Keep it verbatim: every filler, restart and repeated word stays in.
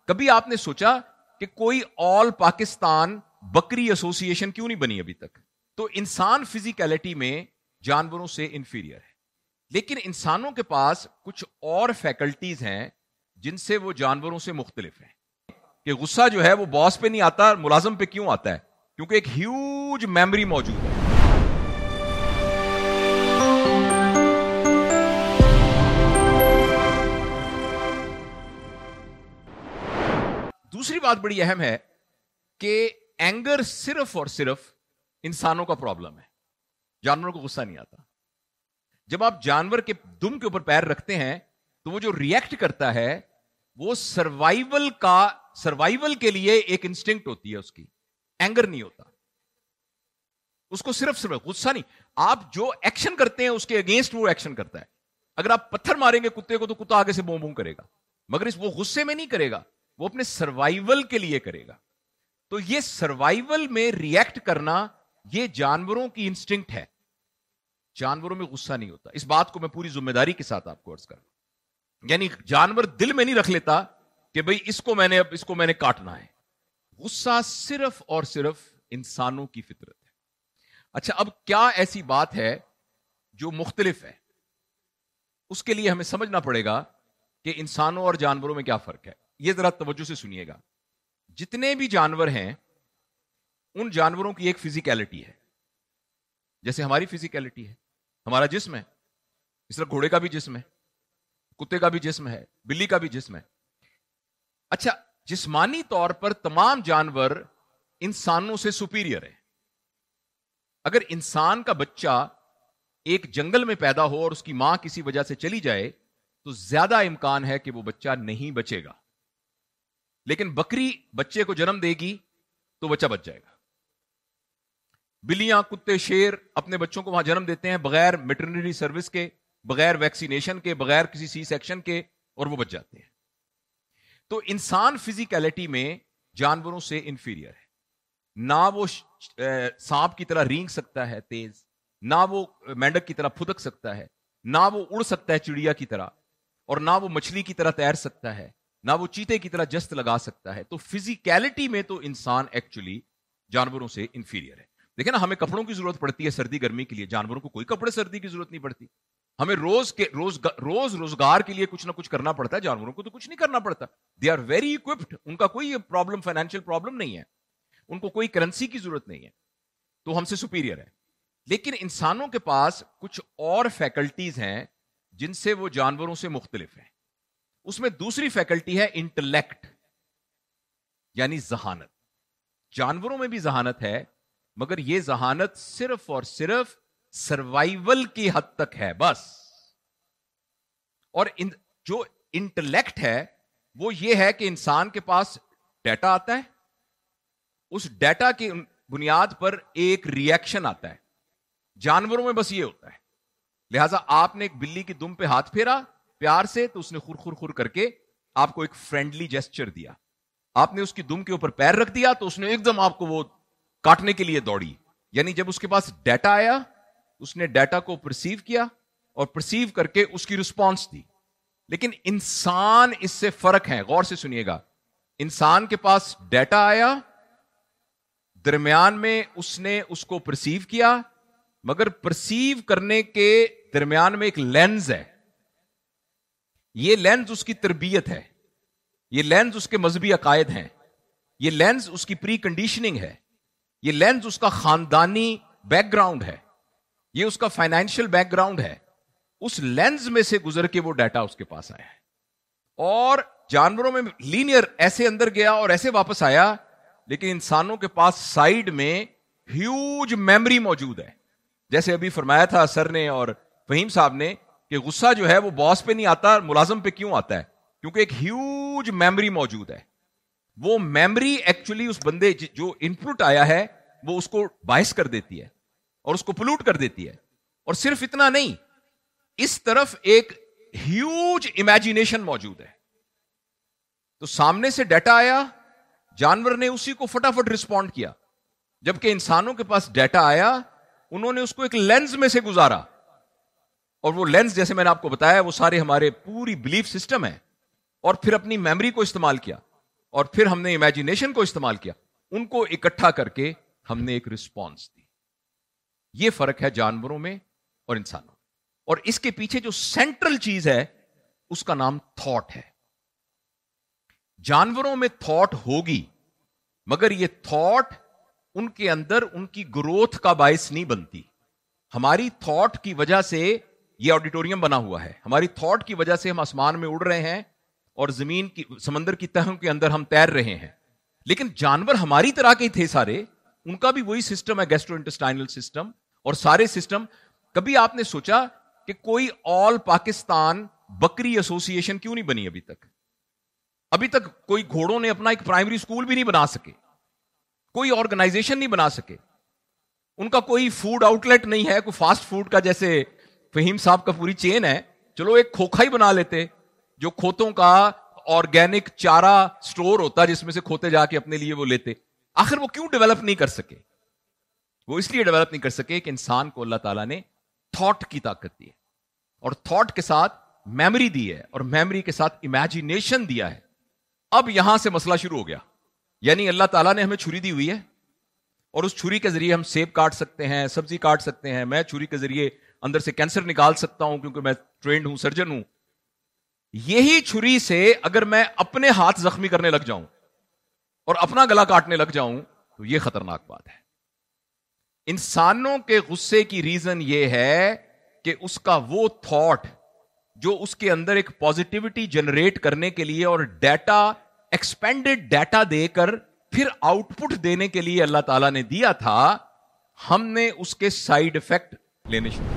کبھی آپ نے سوچا کہ کوئی آل پاکستان بکری ایسوسی ایشن کیوں نہیں بنی ابھی تک؟ تو انسان فزیکلٹی میں جانوروں سے انفیریئر ہے، لیکن انسانوں کے پاس کچھ اور فیکلٹیز ہیں جن سے وہ جانوروں سے مختلف ہیں. کہ غصہ جو ہے وہ باس پہ نہیں آتا، ملازم پہ کیوں آتا ہے؟ کیونکہ ایک ہیوج میموری موجود ہے. دوسری بات بڑی اہم ہے کہ اینگر صرف اور صرف انسانوں کا پرابلم ہے، جانوروں کو غصہ نہیں آتا. جب آپ جانور کے دم کے اوپر پیر رکھتے ہیں تو وہ جو ریئیکٹ کرتا ہے وہ سروائیول کا سروائیول کے لیے ایک انسٹنکٹ ہوتی ہے، اس کی اینگر نہیں ہوتا. اس کو صرف صرف غصہ نہیں، آپ جو ایکشن کرتے ہیں اس کے اگینسٹ وہ ایکشن کرتا ہے. اگر آپ پتھر ماریں گے کتے کو تو کتا آگے سے بوم بوم کرے گا، مگر اس وہ غصے میں نہیں کرے گا، وہ اپنے سروائیول کے لیے کرے گا. تو یہ سروائیول میں ریئیکٹ کرنا یہ جانوروں کی انسٹنکٹ ہے. جانوروں میں غصہ نہیں ہوتا. اس بات کو میں پوری ذمہ داری کے ساتھ آپ کو عرض کر رہا ہوں. یعنی جانور دل میں نہیں رکھ لیتا کہ بھئی اس کو میں نے اب اس کو میں نے کاٹنا ہے. غصہ صرف اور صرف انسانوں کی فطرت ہے. اچھا، اب کیا ایسی بات ہے جو مختلف ہے؟ اس کے لیے ہمیں سمجھنا پڑے گا کہ انسانوں اور جانوروں میں کیا فرق ہے. یہ ذرا توجہ سے سنیے گا. جتنے بھی جانور ہیں ان جانوروں کی ایک فزیکلٹی ہے، جیسے ہماری فزیکلٹی ہے، ہمارا جسم ہے. اس طرح گھوڑے کا بھی جسم ہے، کتے کا بھی جسم ہے، بلی کا بھی جسم ہے. اچھا، جسمانی طور پر تمام جانور انسانوں سے سپیریئر ہے. اگر انسان کا بچہ ایک جنگل میں پیدا ہو اور اس کی ماں کسی وجہ سے چلی جائے تو زیادہ امکان ہے کہ وہ بچہ نہیں بچے گا. لیکن بکری بچے کو جنم دے گی تو بچہ بچ جائے گا. بلیاں، کتے، شیر اپنے بچوں کو وہاں جنم دیتے ہیں بغیر میٹرنری سروس کے، بغیر ویکسینیشن کے، بغیر کسی سی سیکشن کے، اور وہ بچ جاتے ہیں. تو انسان فزیکلٹی میں جانوروں سے انفیریئر ہے. نہ وہ سانپ کی طرح رینگ سکتا ہے تیز، نہ وہ مینڈک کی طرح پھدک سکتا ہے، نہ وہ اڑ سکتا ہے چڑیا کی طرح، اور نہ وہ مچھلی کی طرح تیر سکتا ہے، نہ وہ چیتے کی طرح جست لگا سکتا ہے. تو فزیکلٹی میں تو انسان ایکچولی جانوروں سے انفیریئر ہے. دیکھیں نا، ہمیں کپڑوں کی ضرورت پڑتی ہے سردی گرمی کے لیے، جانوروں کو کوئی کپڑے سردی کی ضرورت نہیں پڑتی. ہمیں روز کے روز روز روزگار کے لیے کچھ نہ کچھ کرنا پڑتا ہے، جانوروں کو تو کچھ نہیں کرنا پڑتا. دے آر ویری اکوپڈ، ان کا کوئی پرابلم فائنینشیل پرابلم نہیں ہے، ان کو کوئی کرنسی کی ضرورت نہیں ہے، تو ہم سے سپیریئر ہے. لیکن انسانوں کے پاس کچھ اور فیکلٹیز ہیں جن سے وہ جانوروں سے مختلف ہیں. اس میں دوسری فیکلٹی ہے انٹلیکٹ، یعنی ذہانت. جانوروں میں بھی ذہانت ہے، مگر یہ ذہانت صرف اور صرف سروائیول کی حد تک ہے بس. اور ان جو انٹلیکٹ ہے وہ یہ ہے کہ انسان کے پاس ڈیٹا آتا ہے، اس ڈیٹا کی بنیاد پر ایک ریئیکشن آتا ہے. جانوروں میں بس یہ ہوتا ہے. لہذا آپ نے ایک بلی کی دم پہ ہاتھ پھیرا پیار سے تو اس نے خور خور خور کر کے آپ کو ایک فرینڈلی جیسچر دیا. آپ نے اس کی دم کے اوپر پیر رکھ دیا تو اس نے ایک دم آپ کو وہ کاٹنے کے لیے دوڑی. یعنی جب اس کے پاس ڈیٹا آیا اس نے ڈیٹا کو پرسیو کیا اور پرسیو کر کے اس کی رسپانس دی. لیکن انسان اس سے فرق ہے. غور سے سنیے گا. انسان کے پاس ڈیٹا آیا، درمیان میں اس نے اس کو پرسیو کیا، مگر پرسیو کرنے کے درمیان میں ایک لینز ہے. یہ لینز اس کی تربیت ہے، یہ لینز اس کے مذہبی عقائد ہیں، یہ لینز اس کی پری کنڈیشننگ ہے، یہ لینز اس کا خاندانی بیک گراؤنڈ ہے، یہ اس کا فائنینشیل بیک گراؤنڈ ہے. اس لینز میں سے گزر کے وہ ڈیٹا اس کے پاس آیا ہے. اور جانوروں میں لینئر ایسے اندر گیا اور ایسے واپس آیا، لیکن انسانوں کے پاس سائیڈ میں ہیوج میموری موجود ہے. جیسے ابھی فرمایا تھا سر نے اور فہیم صاحب نے کہ غصہ جو ہے وہ باس پہ نہیں آتا، ملازم پہ کیوں آتا ہے؟ کیونکہ ایک ہیوج میموری موجود ہے. وہ میموری ایکچولی اس بندے جو انپٹ آیا ہے وہ اس کو باعث کر دیتی ہے اور اس کو پلوٹ کر دیتی ہے. اور صرف اتنا نہیں، اس طرف ایک ہیوج امیجینیشن موجود ہے. تو سامنے سے ڈیٹا آیا، جانور نے اسی کو فٹافٹ رسپونڈ کیا، جبکہ انسانوں کے پاس ڈیٹا آیا، انہوں نے اس کو ایک لینز میں سے گزارا. اور وہ لینز جیسے میں نے آپ کو بتایا وہ سارے ہمارے پوری بلیف سسٹم ہے، اور پھر اپنی میموری کو استعمال کیا. اور پھر ہم نے امیجنیشن کو استعمال کیا, ان کو اکٹھا کر کے ہم نے ایک رسپانس دی. یہ فرق ہے جانوروں میں اور انسانوں. اور اس کے پیچھے جو سینٹرل چیز ہے اس کا نام تھاٹ ہے. جانوروں میں تھاٹ ہوگی, مگر یہ تھاٹ ان کے اندر ان کی گروتھ کا باعث نہیں بنتی. ہماری تھاٹ کی وجہ سے یہ آڈیٹوریم بنا ہوا ہے, ہماری تھاٹ کی وجہ سے ہم آسمان میں اڑ رہے ہیں اور زمین کی سمندر کی تہوں کے اندر ہم تیر رہے ہیں. لیکن جانور ہماری طرح کے تھے سارے, ان کا بھی وہی سسٹم ہے, گیسٹرو انٹسٹائنل سسٹم اور سارے سسٹم. کبھی آپ نے سوچا کہ کوئی آل پاکستان بکری ایسوسی ایشن کیوں نہیں بنی ابھی تک؟ ابھی تک کوئی گھوڑوں نے اپنا ایک پرائمری اسکول بھی نہیں بنا سکے, کوئی آرگنائزیشن نہیں بنا سکے, ان کا کوئی فوڈ آؤٹ لیٹ نہیں ہے, کوئی فاسٹ فوڈ کا جیسے فہیم صاحب کا پوری چین ہے. چلو ایک کھوکھا ہی بنا لیتے جو کھوتوں کا آرگینک چارہ سٹور ہوتا جس میں سے کھوتے جا کے اپنے لیے وہ لیتے. آخر وہ کیوں ڈیولپ نہیں کر سکے؟ وہ اس لیے ڈیولپ نہیں کر سکے کہ انسان کو اللہ تعالیٰ نے تھاٹ کی طاقت دی ہے, اور تھاٹ کے ساتھ میموری دی ہے, اور میموری کے ساتھ امیجنیشن دیا ہے. اب یہاں سے مسئلہ شروع ہو گیا. یعنی اللہ تعالیٰ نے ہمیں چھری دی ہوئی ہے, اور اس چھری کے ذریعے ہم سیب کاٹ سکتے ہیں, سبزی کاٹ سکتے ہیں. میں چھری کے ذریعے اندر سے کینسر نکال سکتا ہوں کیونکہ میں ٹرینڈ ہوں, سرجن ہوں. یہی چھری سے اگر میں اپنے ہاتھ زخمی کرنے لگ جاؤں اور اپنا گلا کاٹنے لگ جاؤں تو یہ خطرناک بات ہے. انسانوں کے غصے کی ریزن یہ ہے کہ اس کا وہ تھاٹ جو اس کے اندر ایک پازیٹیوٹی جنریٹ کرنے کے لیے اور ڈیٹا ایکسپینڈڈ ڈیٹا دے کر پھر آؤٹ پٹ دینے کے لیے اللہ تعالیٰ نے دیا تھا, ہم نے اس کے سائیڈ افیکٹ لینے شروع